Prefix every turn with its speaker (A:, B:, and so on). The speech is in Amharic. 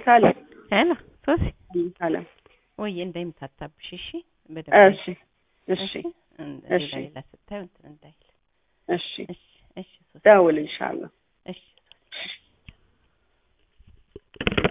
A: ሰላም
B: ሄሎ ሶሲ
A: ሰላም
B: ወይ እንደምታጣብሽ እሺ
A: እሺ እሺ እሺ
B: ሌላ ስታዩ እንትን እንዳይል
A: እሺ
B: እሺ እሺ ሶሲ
A: ደውል ኢንሻአላህ
B: እሺ